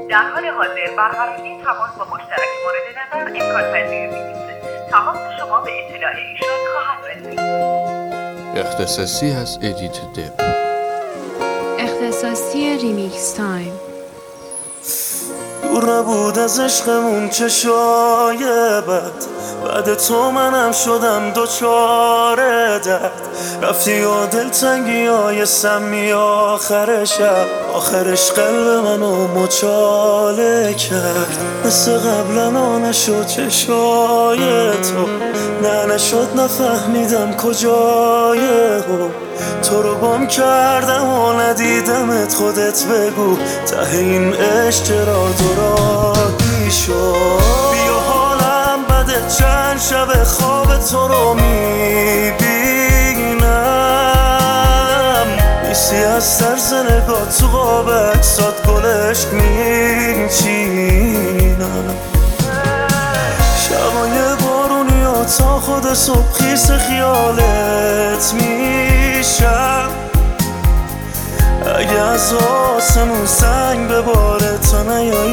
در حال حاضر برقراری تماس با مشترک مورد نظر امکان پذیر نیست. تماس شما به اطلاع ایشان خواهد رسید. اختصاصی از ادیت دپ. اختصاصی ریمیکس تایم. دور نبود از عشقمون چشای بعد تو منم شدم دوچار درد. رفتی و دلتنگی های سمی آخر شب، آخرش قلب منو مچاله کرد. مثل قبلا نشد چشای تو، نه نشد نفهمیدم کجای هم. تو رو گم کردم و ندیدمت، خودت بگو ته این عشق چرا دورادی شد. بیا حالم بده، چند شب خواب تو رو میبینم، نیستی از سرز نگاه تو قاب عکسات گلش میچینم. شبای بارونی و تا خود صبح خیس خیالت میشم. اگه از آسمون سنگ بباره تا نیایی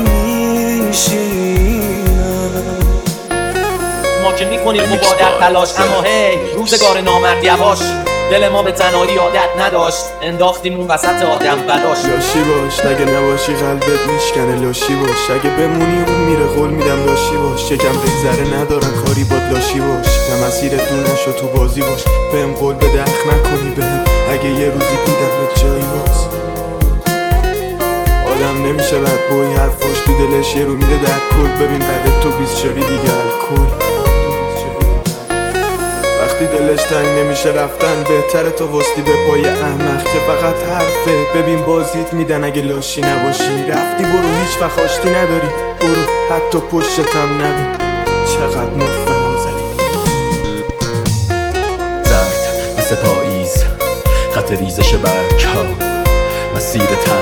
میشینم. ما که میکنیم مبادر تلاش، اما هی روزگار نامرد یواش. دل ما به تنهایی عادت نداشت، انداختیم اون وسط آدم بداش. لاشی باش اگه نباشی قلبت میشکنه، لاشی باش اگه بمونی اون میره قول میدم لاشی باش. یکم بگذره ندارم کاری باد لاشی باش، نه مسیرت دور نشو تو بازی باش. بهم قول بده اخ نکنی بهم، اگه یه روزی دیدمت جایی باز. آدم نمیشه بد بوی حرفاش تو دلش یه رو میده در کل. ببین بعد تو 20 شوی دیگه الکل. وقتی دلش تنگ نمیشه رفتن، بهتره تو وستی به پای احمق که فقط حرفه. ببین بازیت میدن اگه لاشی نباشی. رفتی برو هیچ وقت آشتی نداری، برو حتی پشتتم نبین. چقدر مفهم زدی زرد مثل پاییز، خط ریزش برگ ها، مسیر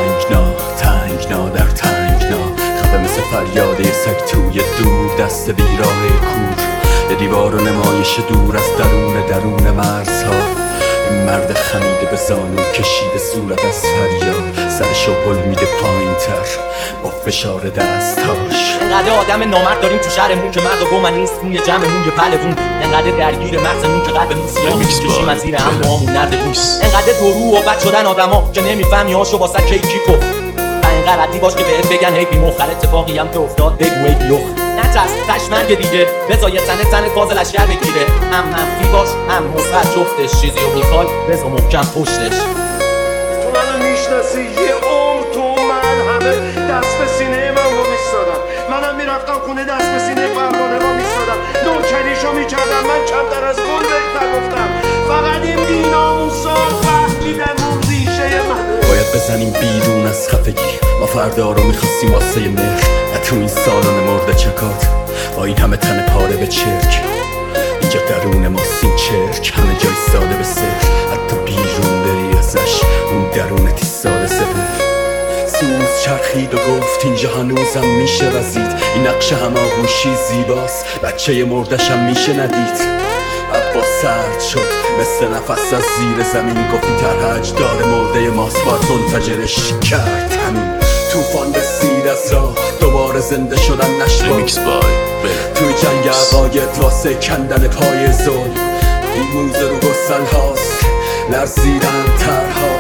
تنگنا در تنگنا. خفه مثل فریاده سگ توی دور دست بیراه کور. یه دیوار و نمایش دور از درون مرزها. این مرد خمیده به زانو کشیده صورت از فریاد، سرشو هل میده پایین تر با فشار دستاش. انقدر آدم نامرد داریم تو شهرمون که مرد و گمن نیست روی جمعمون یه پلمون. انقدر درگیر مغزمون که قلبمون سیاه میکشیم از زیر هممون نردمون. انقدر دورو و بد شدن آدما که نمیفهمی هاشو واسه کیکی کف. اینقدر ردی باش که بهت بگن هی بی مخ. اتفاقی هم که افتاد بگو ای بیخ. نترس تشمرگ دیگه، بذار یه تنه فاز لشگر بگیره. هم منفی باش هم مثبت جفتش، چیزی رو میخوای بذار محکم پشتش. تو منو میشناسی یه عمر تو من همه دست به سینه من رو میستادم. منم میرفتم خونه دست به سینه فرمانه رو میستادم. نوکریشو میکردم من کمتر از گل بهت نگفتم. فقط این بیناموسا فهمیدن اون ریشه من. باید بزنیم بیرون از خفگی، ما فردا رو میخواستیم واسه مهر. نه تو این سالن مرده چکات با این همه تن پاره به چرک. اینجا درون ما سین چرک، همه جای ساده به سر. حتی بیرون بری ازش اون درونت ساده سپر. سوز چرخید و گفت اینجا هنوزم میشه وزید. این نقش هماغوشی زیباست، بچه مردشم میشه ندید. با سرد شد مثل نفس از زیر زمین. گفتی ترهج داره مرده ماست باید منفجرش کرد. همین توفان رسید از راه، دوباره زنده شدن نشد. توی جنگ عقاید واسه کندن پای ظلم. این موزه رو گسل هاست لرزیدن ترها.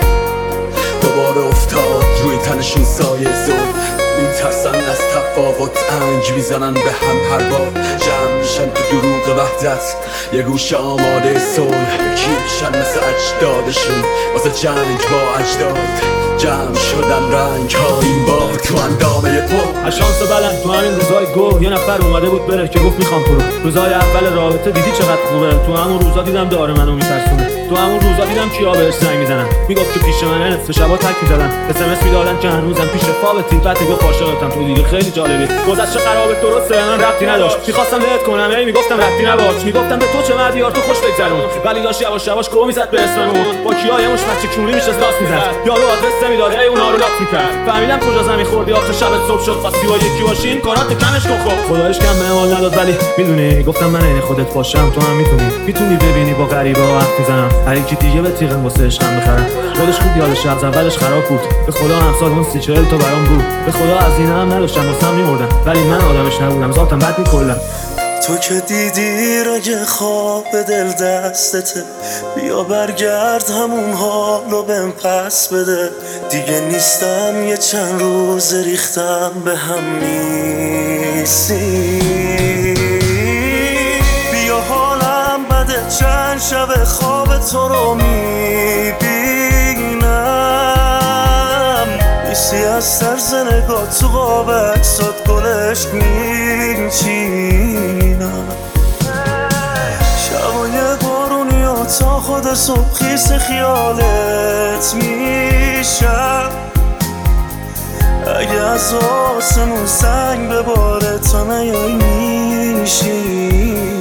دوباره افتاد روی تنشون سایه ظلم. این ترسن از تفاوت انج میزنن به هم هر بار. جمع میشن تو دروغ وحدت، یه گوشه آماده صلح. یکی میشن مثل اجدادشون واسه جنگ با اجداد. جمع شدن رنگ ها این بار تو اندامه پا. شانس بلند تو همین روزای گوه یه نفر اومده بود بره که گفت میخوام تو رو. روزای اول رابطه دیدی چقدر خوبه. تو همون روزا دیدم داره منو میترسونه. تو همون روزا دیدم کیا بهش زنگ میزنن. میگفت که پیش منه، نصف شبا تک میزدن. اس میدادن که هنوزم پیش خوابتی. بعد گفت عاشقتم. تو دیگه خیلی جالبی. گذشته خرابت درسته من ربطی نداشت. میخواستم لهت کنم هی میگفتم ربطی نباش. میگفتم به تو چه مردی یار تو خوش بگذرون. ولی داشت یواش یواش گو میزد به اسممون. با کیا یه مش بچه کونی میشه لاس میزد. یارو آدرس سیستمی داره اونا رو لاک میکرد. فهمیدم کجا زمین خوردی آخه شب صبح شد خواستی با یکی باشین کارات کمش کن. خب خدایش کم به مال نداد ولی میدونی گفتم من عین خودت باشم تو هم میتونی ببینی با غریبا حرف میزنم. هر کی دیگه به تیغم واسه عشقم بخرم. خودش خوب یادش از اولش خراب بود. به خدا امسال اون 30-40 تا برام بود. به خدا از این هم نداشتم واسم میمردم ولی من آدمش نبودم ذاتم بد میکلم. تو که دیدی رگ خواب دل دستته بیا برگرد همون حالو بهم پس بده. دیگه نیستم یه چند روز ریختم به هم نیستی. بیا حالم بده چند شب خواب تو رو میبینم. نیستی از طرز نگاه تو قاب عکسات گلش میچینم. شبای بارونی و تا خود صبح خیس خیالت میشم. اگه از آسمون سنگ بباره تا نیای میشی.